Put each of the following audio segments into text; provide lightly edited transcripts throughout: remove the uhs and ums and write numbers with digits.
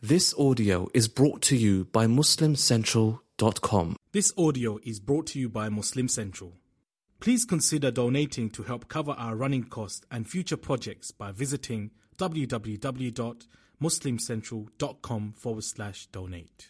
This audio is brought to you by MuslimCentral.com. This audio is brought to you by Muslim Central. Please consider donating to help cover our running costs and future projects by visiting www.muslimcentral.com/donate.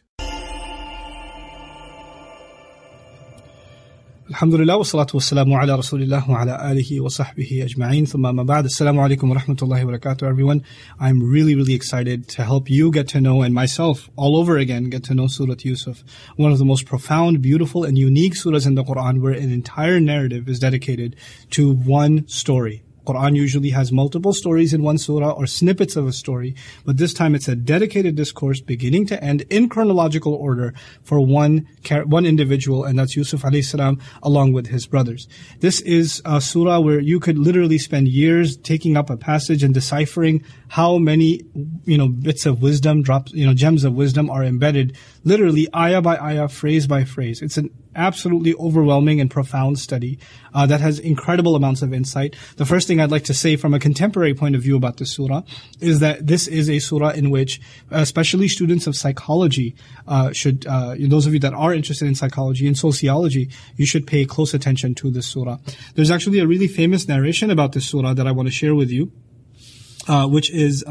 Alhamdulillah wa salatu wa salamu ala rasulillah wa ala alihi wa sahbihi ajma'in. Thumma ma ba'd. Assalamu alaikum wa rahmatullahi wa barakatuh, everyone. I'm really excited to help you get to know, and myself all over again, get to know Surah Yusuf. One of the most profound, beautiful, and unique surahs in the Quran, where an entire narrative is dedicated to one story. Quran usually has multiple stories in one surah or snippets of a story, but this time it's a dedicated discourse beginning to end in chronological order for one individual, and that's Yusuf alayhi salam along with his brothers. This is a surah where you could literally spend years taking up a passage and deciphering how many, bits of wisdom, gems of wisdom are embedded, literally ayah by ayah, phrase by phrase. It's an absolutely overwhelming and profound study that has incredible amounts of insight. The first thing I'd like to say from a contemporary point of view about this surah is that this is a surah in which especially students of psychology should, those of you that are interested in psychology and sociology, you should pay close attention to this surah. There's actually a really famous narration about this surah that I want to share with you, which is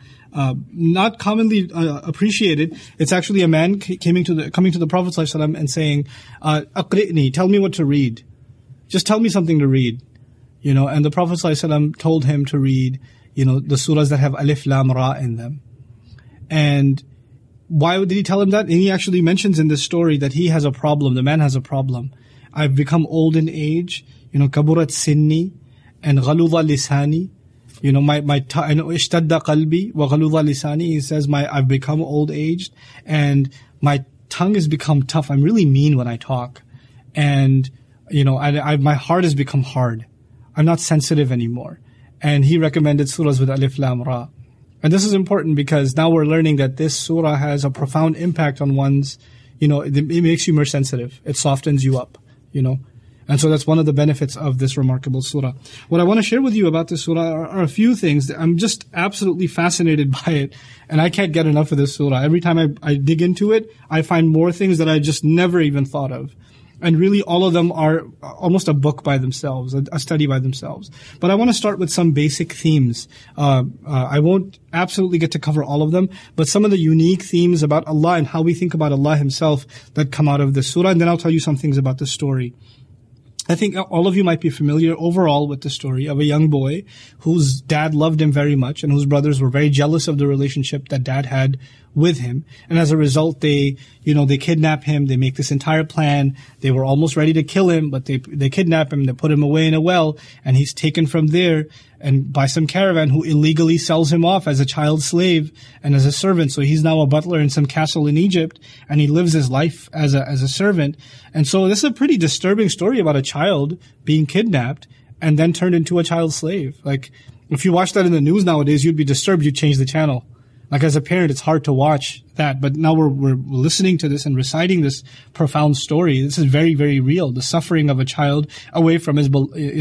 not commonly appreciated. It's actually a man coming to the Prophet ﷺ and saying, "Aqri'ni, tell me what to read. Just tell me something to read." And the Prophet ﷺ told him to read, the surahs that have alif, lam, ra in them. And why did he tell him that? And he actually mentions in this story that he has a problem. The man has a problem. I've become old in age. Kaburat sinni and ghaludha lisani. Ishtadda qalbi wa ghaludha lisani. He says, I've become old aged and my tongue has become tough. I'm really mean when I talk. And, my heart has become hard. I'm not sensitive anymore. And he recommended surahs with alif, lam, ra. And this is important because now we're learning that this surah has a profound impact on one's, it makes you more sensitive. It softens you up, And so that's one of the benefits of this remarkable surah. What I want to share with you about this surah are a few things that I'm just absolutely fascinated by it. And I can't get enough of this surah. Every time I dig into it, I find more things that I just never even thought of. And really all of them are almost a book by themselves, a study by themselves. But I want to start with some basic themes. I won't absolutely get to cover all of them, but some of the unique themes about Allah and how we think about Allah Himself that come out of this surah. And then I'll tell you some things about the story. I think all of you might be familiar overall with the story of a young boy whose dad loved him very much and whose brothers were very jealous of the relationship that dad had with him. And as a result, they kidnap him. They make this entire plan. They were almost ready to kill him, but they kidnap him. They put him away in a well, and he's taken from there and by some caravan who illegally sells him off as a child slave and as a servant. So he's now a butler in some castle in Egypt, and he lives his life as a servant. And so this is a pretty disturbing story about a child being kidnapped and then turned into a child slave. Like, if you watch that in the news nowadays, you'd be disturbed. You'd change the channel. Like, as a parent, it's hard to watch that. But now we're listening to this and reciting this profound story. This is very, very real. The suffering of a child away from his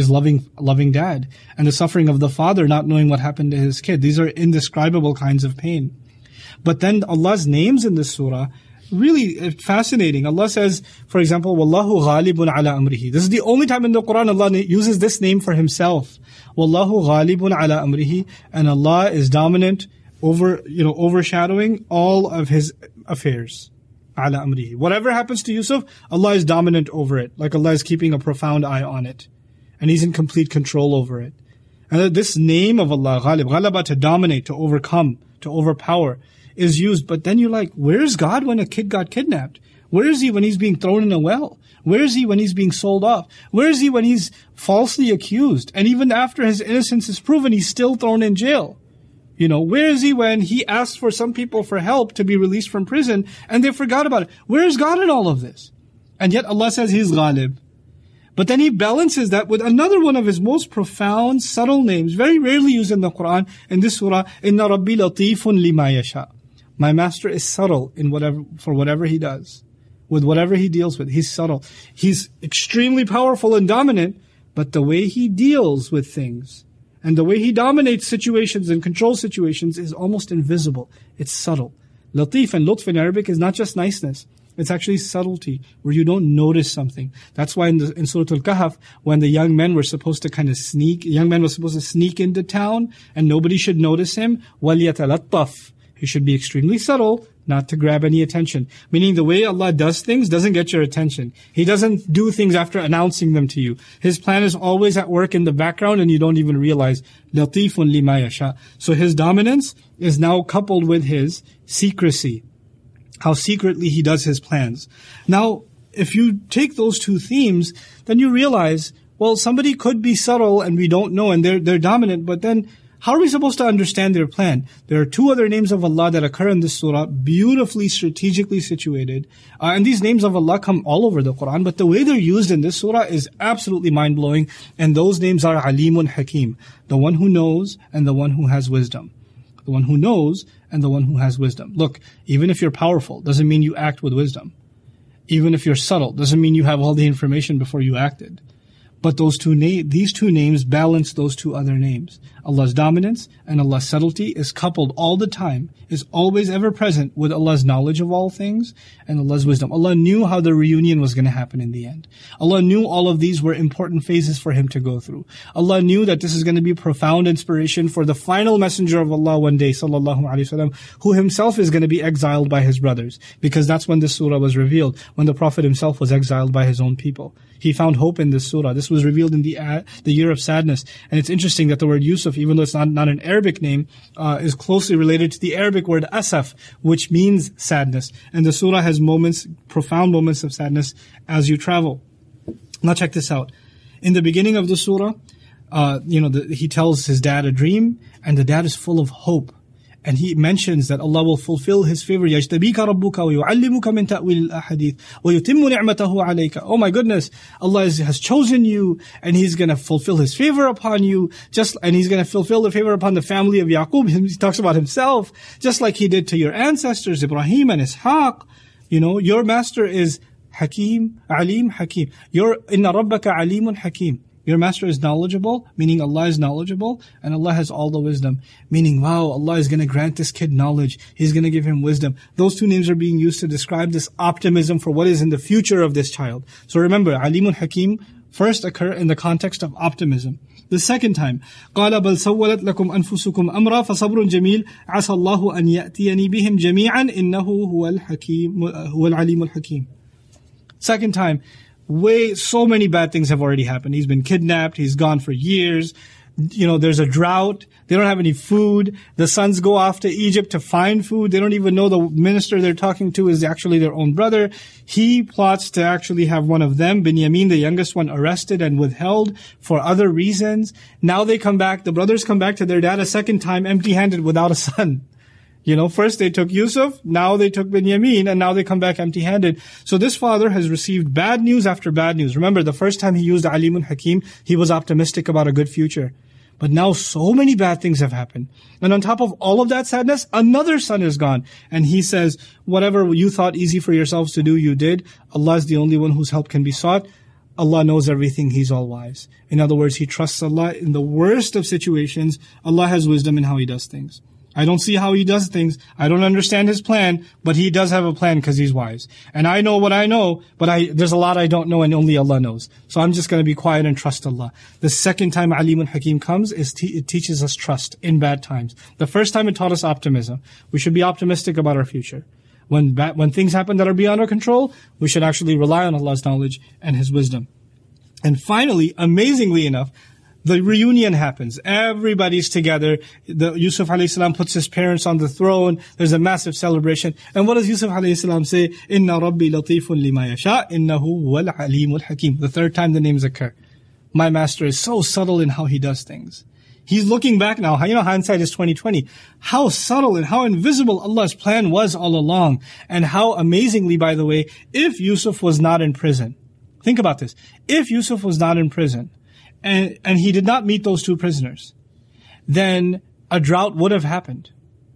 loving dad, and the suffering of the father not knowing what happened to his kid. These are indescribable kinds of pain. But then Allah's names in this surah, really fascinating. Allah says, for example, Wallahu ghalibun ala amrihi. This is the only time in the Quran Allah uses this name for Himself. Wallahu ghalibun ala amrihi. And Allah is dominant overshadowing all of His affairs. Ala amrihi. Whatever happens to Yusuf, Allah is dominant over it. Like Allah is keeping a profound eye on it. And He's in complete control over it. And this name of Allah, Ghalib, Ghalaba, to dominate, to overcome, to overpower, is used. But then you're like, where's God when a kid got kidnapped? Where is He when he's being thrown in a well? Where is He when he's being sold off? Where is He when he's falsely accused? And even after his innocence is proven, he's still thrown in jail. Where is He when He asked for some people for help to be released from prison and they forgot about it? Where is God in all of this? And yet Allah says He's Ghalib. But then He balances that with another one of His most profound, subtle names, very rarely used in the Quran, in this surah, Inna Rabbi latifun lima yasha. My master is subtle for whatever He does. With whatever He deals with, He's subtle. He's extremely powerful and dominant, but the way He deals with things and the way He dominates situations and controls situations is almost invisible. It's subtle. Latif and lutf in Arabic is not just niceness. It's actually subtlety, where you don't notice something. That's why in Surah Al-Kahf, when the young men were supposed to kind of young man was supposed to sneak into town, and nobody should notice him, وَلْيَتَلَطَّفْ. He should be extremely subtle, not to grab any attention. Meaning the way Allah does things doesn't get your attention. He doesn't do things after announcing them to you. His plan is always at work in the background and you don't even realize. لَطِيفٌ لِمَا يَشَاءُ. So his dominance is now coupled with his secrecy. How secretly he does his plans. Now, if you take those two themes, then you realize, well, somebody could be subtle and we don't know and they're dominant, but then how are we supposed to understand their plan? There are two other names of Allah that occur in this surah, beautifully strategically situated. And these names of Allah come all over the Quran, but the way they're used in this surah is absolutely mind-blowing. And those names are Alimun Hakim, the one who knows and the one who has wisdom. The one who knows and the one who has wisdom. Look, even if you're powerful, doesn't mean you act with wisdom. Even if you're subtle, doesn't mean you have all the information before you acted. But these two names balance those two other names. Allah's dominance and Allah's subtlety is coupled all the time, is always ever present with Allah's knowledge of all things and Allah's wisdom. Allah knew how the reunion was going to happen in the end. Allah knew all of these were important phases for him to go through. Allah knew that this is going to be profound inspiration for the final messenger of Allah one day, sallallahu alaihi wasallam, who himself is going to be exiled by his brothers, because that's when this surah was revealed, when the Prophet himself was exiled by his own people. He found hope in this surah. This was revealed in the year of sadness. And it's interesting that the word Yusuf, even though it's not an Arabic name, is closely related to the Arabic word asaf, which means sadness. And the surah has profound moments of sadness as you travel. Now check this out. In the beginning of the surah, he tells his dad a dream, and the dad is full of hope. And he mentions that Allah will fulfill His favor. يَجْتَبِيكَ رَبُّكَ وَيُعَلِّمُكَ مِنْ تَأْوِيلِ الْأَحَادِيثِ وَيُتِمُّ نِعْمَتَهُ عَلَيْكَ. Oh my goodness, Allah has chosen you, and He's going to fulfill His favor upon you, and He's going to fulfill the favor upon the family of Yaqub. He talks about Himself, just like He did to your ancestors, Ibrahim and Ishaq. Your master is Hakim, Alim, Hakim. Inna Rabbaka Alimun Hakim. Your master is knowledgeable, meaning Allah is knowledgeable, and Allah has all the wisdom. Meaning, wow, Allah is going to grant this kid knowledge. He's going to give him wisdom. Those two names are being used to describe this optimism for what is in the future of this child. So remember, Alimun Hakim first occur in the context of optimism. The second time, قَالَ بَلْ سَوَّلَتْ لَكُمْ أَنفُسُكُمْ أَمْرًا فَصَبْرٌ جَمِيلٌ عَسَى اللَّهُ أَنْ يَأْتِيَنِي بِهِمْ جَمِيعًا إِنَّهُ هُوَ الْعَلِيمُ الْحَكِيمُ. Second time, so many bad things have already happened. He's been kidnapped. He's gone for years. There's a drought. They don't have any food. The sons go off to Egypt to find food. They don't even know the minister they're talking to is actually their own brother. He plots to actually have one of them, Binyamin, the youngest one, arrested and withheld for other reasons. Now they come back. The brothers come back to their dad a second time, empty-handed, without a son. First they took Yusuf, now they took Binyamin, and now they come back empty-handed. So this father has received bad news after bad news. Remember, the first time he used Alimun Hakim, he was optimistic about a good future. But now so many bad things have happened. And on top of all of that sadness, another son is gone. And he says, whatever you thought easy for yourselves to do, you did. Allah is the only one whose help can be sought. Allah knows everything. He's all wise. In other words, he trusts Allah in the worst of situations. Allah has wisdom in how He does things. I don't see how He does things. I don't understand His plan, but He does have a plan because He's wise. And I know what I know, but there's a lot I don't know and only Allah knows. So I'm just going to be quiet and trust Allah. The second time Alimun Hakim comes, it teaches us trust in bad times. The first time it taught us optimism. We should be optimistic about our future. When things happen that are beyond our control, we should actually rely on Allah's knowledge and His wisdom. And finally, amazingly enough, the reunion happens. Everybody's together. Yusuf alayhi salam puts his parents on the throne. There's a massive celebration. And what does Yusuf alayhi salam say? Inna Rabbi latifun lima yasha, innahu wal alimul hakim. The third time the names occur. My master is so subtle in how he does things. He's looking back now. Hindsight is 20/20. How subtle and how invisible Allah's plan was all along. And how amazingly, by the way, if Yusuf was not in prison. Think about this. If Yusuf was not in prison, and he did not meet those two prisoners, then a drought would have happened,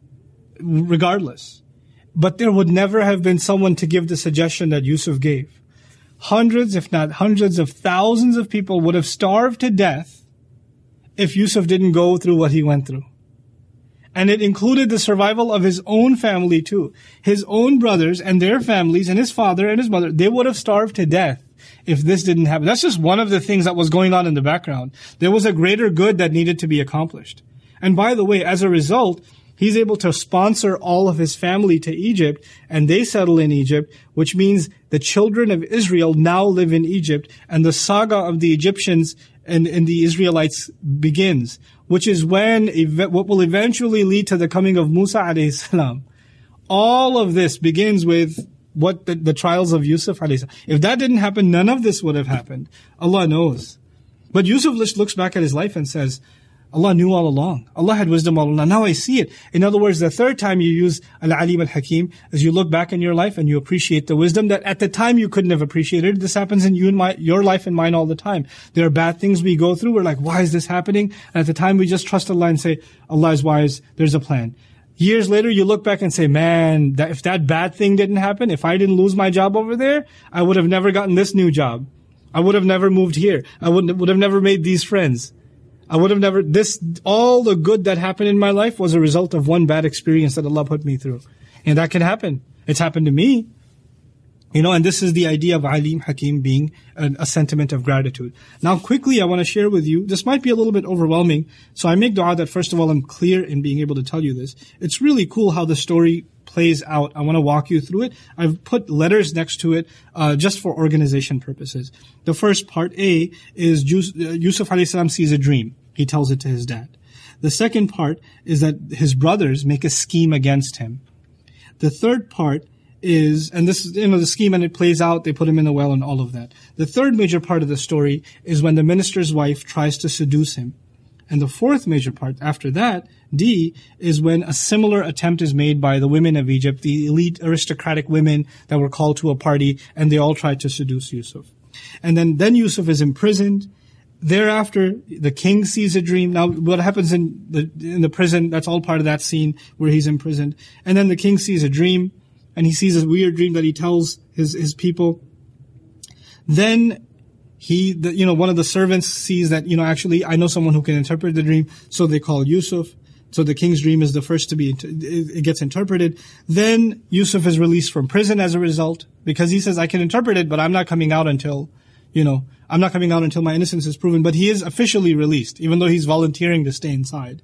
regardless. But there would never have been someone to give the suggestion that Yusuf gave. Hundreds, if not hundreds of thousands of people would have starved to death if Yusuf didn't go through what he went through. And it included the survival of his own family too. His own brothers and their families and his father and his mother, they would have starved to death if this didn't happen. That's just one of the things that was going on in the background. There was a greater good that needed to be accomplished. And by the way, as a result, he's able to sponsor all of his family to Egypt, and they settle in Egypt, which means the children of Israel now live in Egypt, and the saga of the Egyptians and the Israelites begins, which is when what will eventually lead to the coming of Musa alayhi salam. All of this begins with what the trials of Yusuf alayhi salam. If that didn't happen, none of this would have happened. Allah knows. But Yusuf looks back at his life and says, Allah knew all along. Allah had wisdom all along. Now I see it. In other words, the third time you use Al-Alim Al-Hakim is you look back in your life and you appreciate the wisdom that at the time you couldn't have appreciated. This happens in your life and mine all the time. There are bad things we go through. We're like, why is this happening? And at the time we just trust Allah and say, Allah is wise. There's a plan. Years later, you look back and say, man, if that bad thing didn't happen, if I didn't lose my job over there, I would have never gotten this new job. I would have never moved here. I would have never made these friends. I would have never, all the good that happened in my life was a result of one bad experience that Allah put me through. And that can happen. It's happened to me. And this is the idea of Alim Hakim being a sentiment of gratitude. Now quickly, I want to share with you, this might be a little bit overwhelming, so I make dua that first of all I'm clear in being able to tell you this. It's really cool how the story plays out. I want to walk you through it. I've put letters next to it just for organization purposes. The first part, A, is Yusuf alayhi salam sees a dream. He tells it to his dad. The second part is that his brothers make a scheme against him. The third part is, and this is, the scheme, and it plays out, they put him in the well and all of that. The third major part of the story is when the minister's wife tries to seduce him. And the fourth major part after that, D, is when a similar attempt is made by the women of Egypt, the elite aristocratic women that were called to a party, and they all tried to seduce Yusuf. And then Yusuf is imprisoned. Thereafter, the king sees a dream. Now, what happens in the prison, that's all part of that scene where he's imprisoned. And then the king sees a dream, and he sees a weird dream that he tells his people. Then one of the servants sees that, actually, I know someone who can interpret the dream, so they call Yusuf. So the king's dream is the first to be, it gets interpreted. Then Yusuf is released from prison as a result, because he says, I can interpret it, but I'm not coming out until my innocence is proven. But he is officially released, even though he's volunteering to stay inside.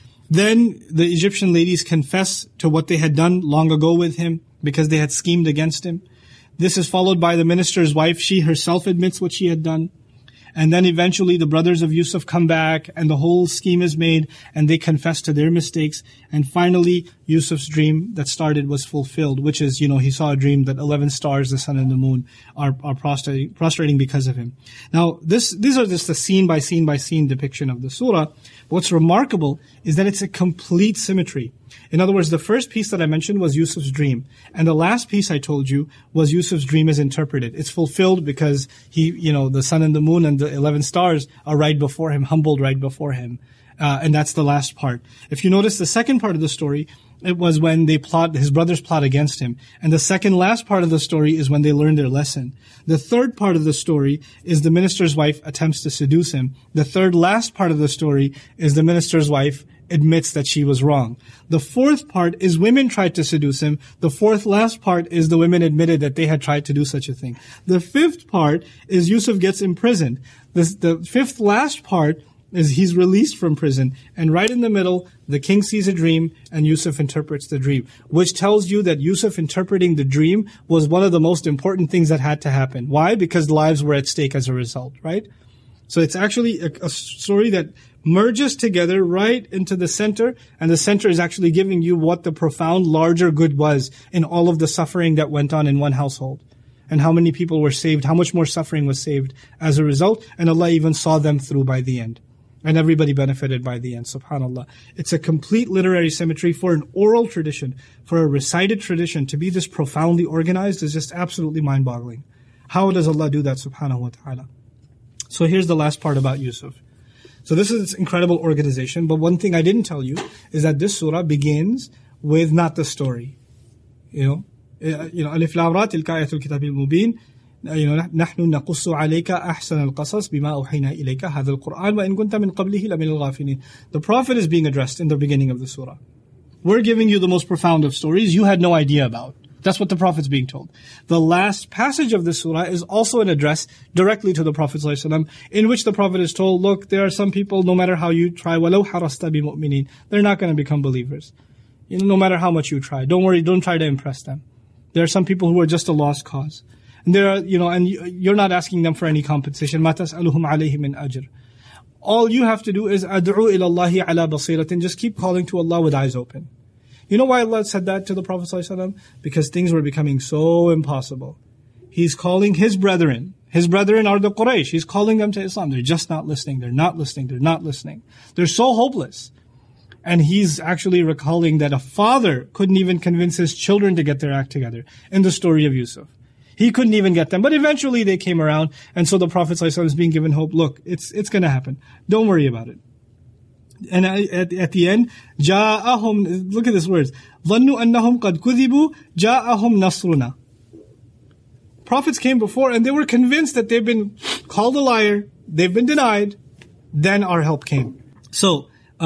Then the Egyptian ladies confess to what they had done long ago with him, because they had schemed against him. This is followed by the minister's wife. She herself admits what she had done. And then eventually the brothers of Yusuf come back and the whole scheme is made and they confess to their mistakes. And finally, Yusuf's dream that started was fulfilled, which is, he saw a dream that 11 stars, the sun and the moon are prostrating because of him. Now, these are just the scene by scene by scene depiction of the surah. What's remarkable is that it's a complete symmetry. In other words, the first piece that I mentioned was Yusuf's dream. And the last piece I told you was Yusuf's dream is interpreted. It's fulfilled because the sun and the moon and the 11 stars are right before him, humbled right before him. And that's the last part. If you notice the second part of the story, it was when his brothers plot against him. And the second last part of the story is when they learn their lesson. The third part of the story is the minister's wife attempts to seduce him. The third last part of the story is the minister's wife admits that she was wrong. The fourth part is women tried to seduce him. The fourth last part is the women admitted that they had tried to do such a thing. The fifth part is Yusuf gets imprisoned. The fifth last part is he's released from prison. And right in the middle, the king sees a dream and Yusuf interprets the dream, which tells you that Yusuf interpreting the dream was one of the most important things that had to happen. Why? Because lives were at stake as a result, right? So it's actually a story that merges together right into the center, and the center is actually giving you what the profound larger good was in all of the suffering that went on in one household, and how many people were saved, how much more suffering was saved as a result, and Allah even saw them through by the end. And everybody benefited by the end, subhanAllah. It's a complete literary symmetry for an oral tradition, for a recited tradition to be this profoundly organized is just absolutely mind-boggling. How does Allah do that, subhanahu wa ta'ala? So here's the last part about Yusuf. So this is incredible organization, but one thing I didn't tell you is that this surah begins with not the story. Alif Lam Ra tilka ayatul kitabil mubin. نحن نقص عليك أحسن القصص بما أوحينا إليك هذا القرآن وإن كنت من قبله لمن الغافلين. The Prophet is being addressed in the beginning of the surah. We're giving you the most profound of stories you had no idea about. That's what the Prophet's being told. The last passage of this surah is also an address directly to the Prophet ﷺ, in which the Prophet is told, look, there are some people, no matter how you try, وَلَوْ حَرَصْتَ بِمُؤْمِنِينَ, they're not going to become believers. No matter how much you try. Don't worry, don't try to impress them. There are some people who are just a lost cause. And there are, and you're not asking them for any compensation. مَا تَسْأَلُهُمْ عَلَيْهِ مِنْ أَجْرٍ. All you have to do is أَدْعُوا إِلَى اللَّهِ عَلَى بَصِيرَةٍ. Just keep calling to Allah with eyes open. You know why Allah said that to the Prophet ﷺ? Because things were becoming so impossible. He's calling his brethren. His brethren are the Quraysh. He's calling them to Islam. They're just not listening. They're not listening. They're not listening. They're so hopeless. And he's actually recalling that a father couldn't even convince his children to get their act together in the story of Yusuf. He couldn't even get them. But eventually they came around. And so the Prophet ﷺ is being given hope. Look, it's going to happen. Don't worry about it. And at the end, جَاءَهُمْ, look at these words. ظَنُّوا أَنَّهُمْ قَدْ كُذِبُوا جَاءَهُمْ نَصْرُنَا. Prophets came before and they were convinced that they've been called a liar. They've been denied. Then our help came. So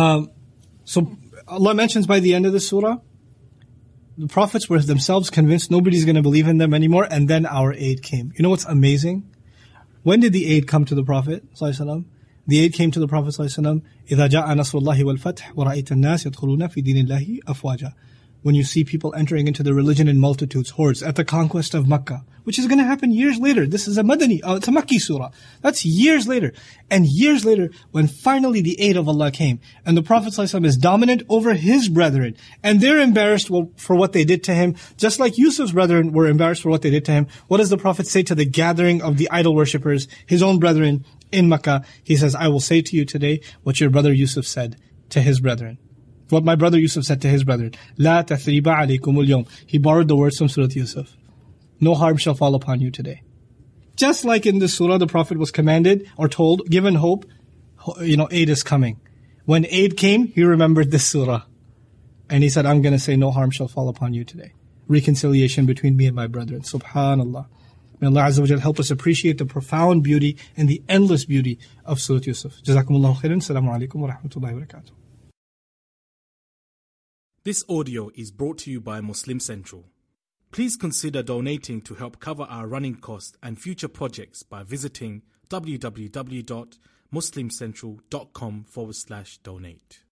Allah mentions by the end of the surah, the prophets were themselves convinced nobody's going to believe in them anymore, and then our aid came. You know what's amazing? When did the aid come to the Prophet ﷺ? The aid came to the Prophet ﷺ, إِذَا جَاءَ نَصْرُ اللَّهِ وَالْفَتْحِ وَرَأَيْتَ النَّاسِ يَدْخُلُونَ فِي دِينِ اللَّهِ أَفْوَاجًا. When you see people entering into the religion in multitudes, hordes, at the conquest of Makkah, which is going to happen years later. This is a Madani, it's a Makki surah. That's years later. And years later, when finally the aid of Allah came, and the Prophet ﷺ is dominant over his brethren, and they're embarrassed for what they did to him, just like Yusuf's brethren were embarrassed for what they did to him. What does the Prophet say to the gathering of the idol worshippers, his own brethren in Makkah? He says, I will say to you today what your brother Yusuf said to his brethren. What my brother Yusuf said to his brethren. لا تثريب عليكم اليوم. He borrowed the words from Surah Yusuf. No harm shall fall upon you today. Just like in this surah, the Prophet was commanded or told, given hope, aid is coming. When aid came, he remembered this surah. And he said, I'm going to say no harm shall fall upon you today. Reconciliation between me and my brethren. Subhanallah. May Allah Azza wa Jal help us appreciate the profound beauty and the endless beauty of Surah Yusuf. Jazakumullahu khairan. Assalamu alaikum wa rahmatullahi wa barakatuh. This audio is brought to you by Muslim Central. Please consider donating to help cover our running costs and future projects by visiting www.muslimcentral.com/donate.